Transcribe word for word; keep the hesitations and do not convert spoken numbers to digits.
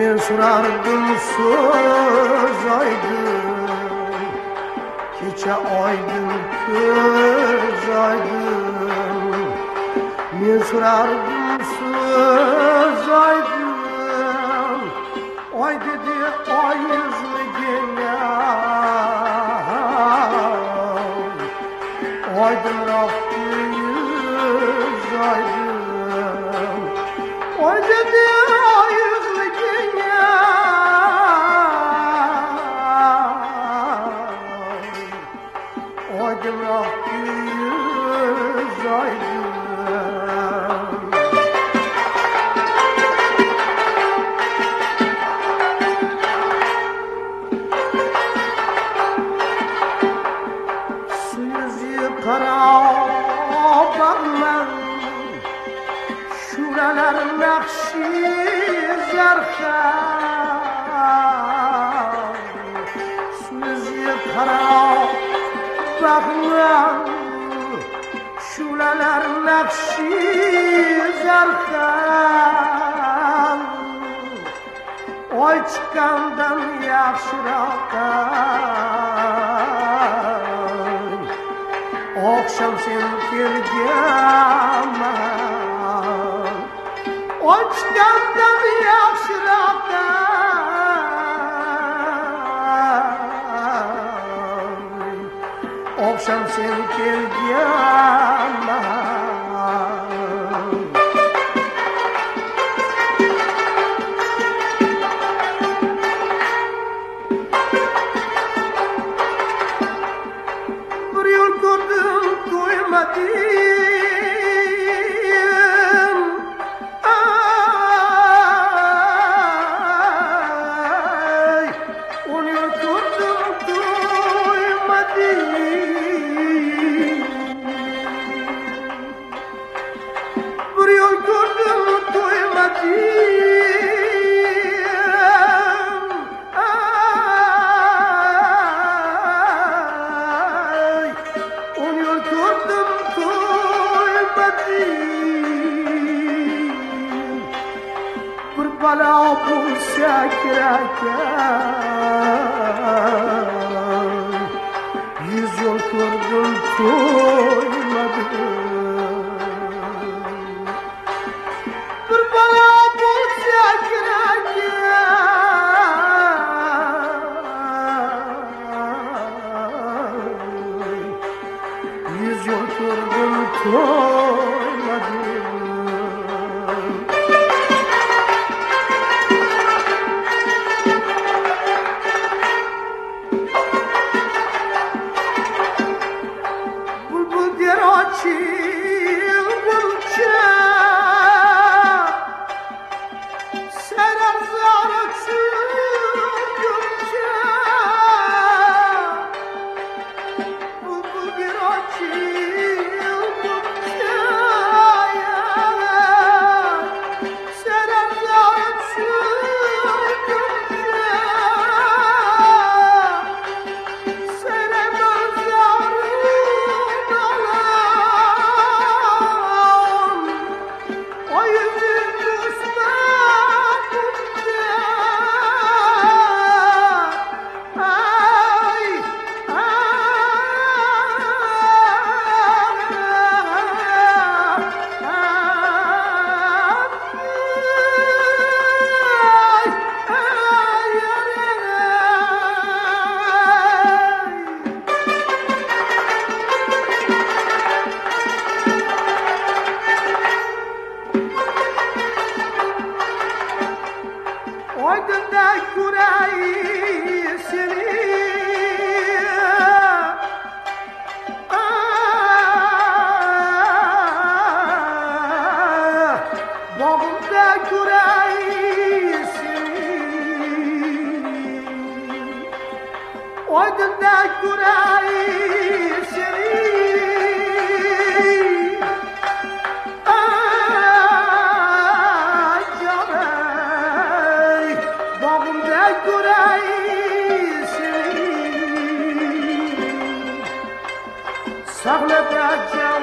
Men sorardım söz aydın, kecha aydın ko'z aydın. Men sorardım söz aydın, oy dedi oy yüzligine, aydınroq yüz aydın, oy dedi oy yüzligine, aydınroq yüz aydın. Qarabaqman şuralar naqshi zarhar, so'zi qarabaqman şuralar naqshi zarhar. Oy chiqqandan yaxshiroqdir, oqshom sen kelganman. Oy chiqqandan yaxshiroqdir, oqshom sen kelganman. Bir yo'l ko'rdim to'ymadim, ay, o'n yo'l ko'rdim to'ymadim. Bir yo'l ko'rdim to'ymadim, ay, o'n yo'l ko'rdim to'ymadim. Bir balo bo'lsa kerak, yuz yo'l ko'rdim to'ymadim. Bir balo bo'lsa kerak, yüz yıl ko'rdim to'ymadim. Bulbul der açılguncha, serer zar açılguncha. Bulbul der açılguncha, serer zar açılguncha. Seremez yarın alan, o yüzün kısmetince. Ay, Aydın'da kurayı seni, ah, bağımda kurayı seni, Aydın'da kurayı seni, ah, canım, bağımda kurayı seni, sakla da